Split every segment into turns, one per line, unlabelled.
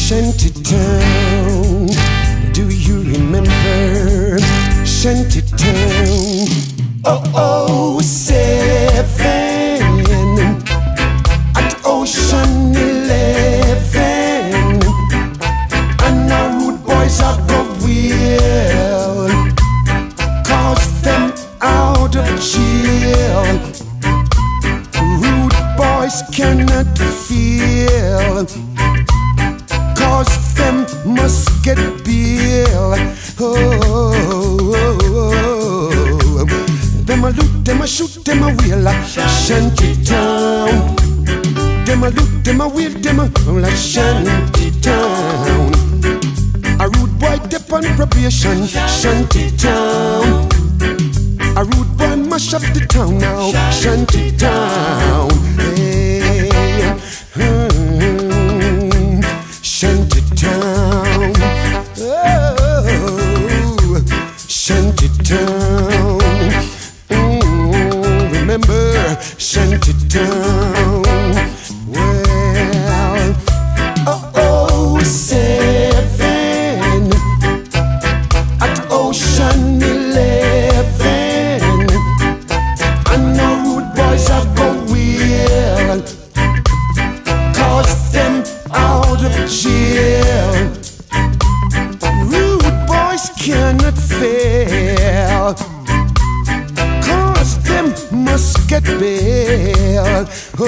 Shantytown, do you remember Shantytown? Oh, 07 at Ocean 11, and our rude boys are go wheel, cause them out of jail. Rude boys cannot feel, cause them must get bail. Them a loot, them a shoot, them a wheel like Shantytown. Them a loot, them a wheel, them a like Shantytown. A rude boy dip on probation, Shantytown. A rude boy mash up the town now, Shantytown. Hey, Shantytown, oh, Shantytown. Remember Shantytown? Well, 07 at Ocean 11, and the rude boys are go wheel, cause them out of jail. Rude boys cannot fail, cause them must get bail.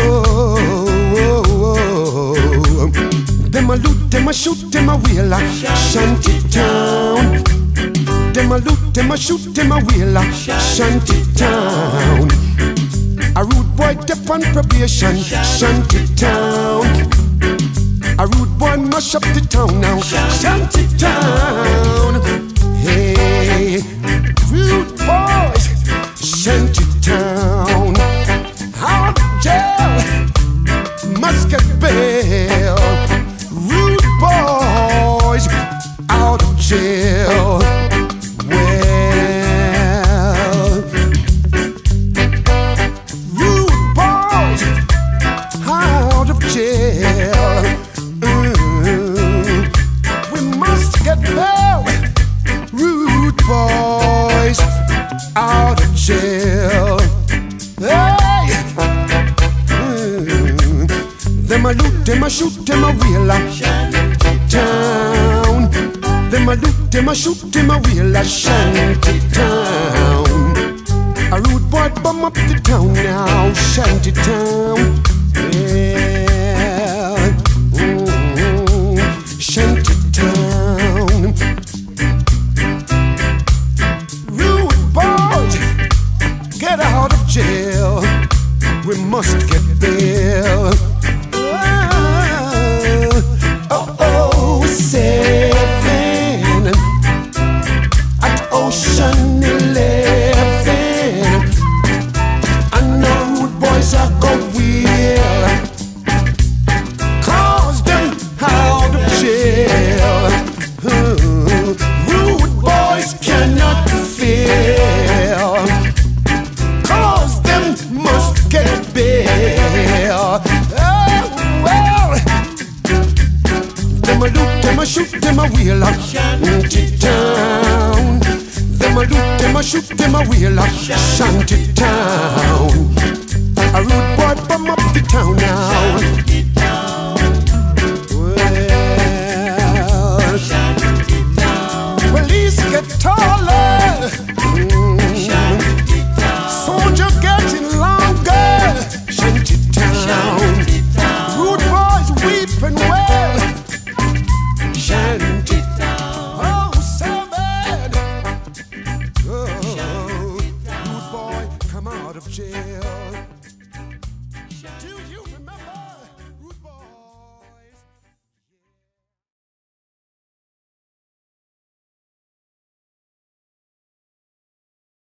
Them a loot, them a shoot, them a wheel like Shantytown. Them a loot, them a shoot, them a wheel like Shantytown. A rude boy dip on probation, Shantytown. A rude boy mash up the town now, Shantytown. Hey, rude boys, Shantytown. Out of jail, must get bail. Rude boys, out of jail. Well, rude boys, out of jail. We must get bail. Rude boys, out of jail. Hey, them a loot, them a shoot, them a wheel like Shantytown. Them a loot, them a shoot, them a wheel like Shantytown. A rude boy bum up the town now, Shantytown. Yeah, Shantytown. Rude boys, get out of jail. We must get bail. 07 at Ocean 11, and the rude boys are go wheel, cause them out of jail. Rude boys cannot fail, cause them must get bail. Them a loot, them a shoot, them a wheel like Shantytown. Them a loot, them a shoot, them a wheel like Shantytown. A rude boy bum up the town now.